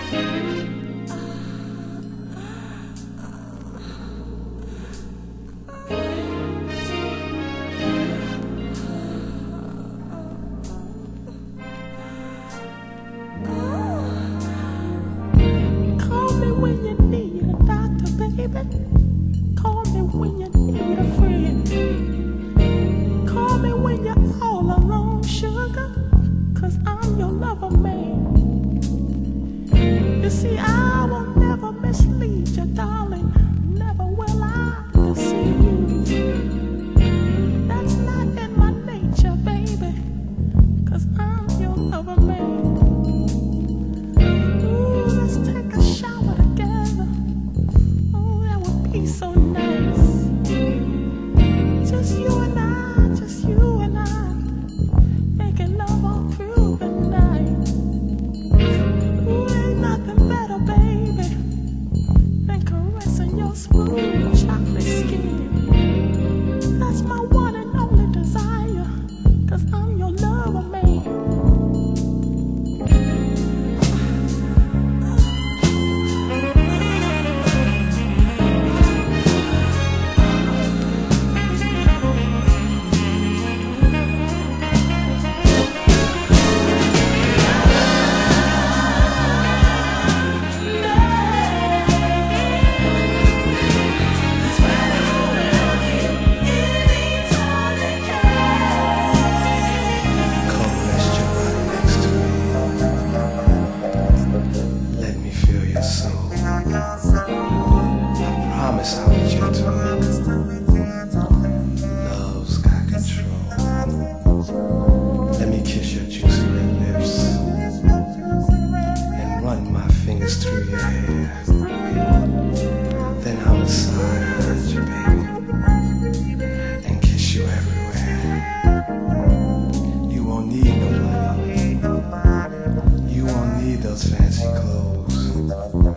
Call me when you need a doctor, baby. Call me when you need a friend. Call me when you're all alone, sugar, 'cause I'm your lover, man. You see, I will never mislead you, darling. Never will I deceive you. That's not in my nature, baby, 'cause I'm your lover, man. Ooh, let's take a shower together. Oh, that would be so nice. Just you and I, making love all through the night. Ooh, ain't nothing better, baby, than caressing your smooth chocolate skin. That's my one and only desire, 'cause I'm your lover, man. Promise I'll be gentle. Love's got control. Let me kiss your juicy red lips and run my fingers through your hair. Then I'll massage you, baby, and kiss you everywhere. You won't need no money. You won't need those fancy clothes.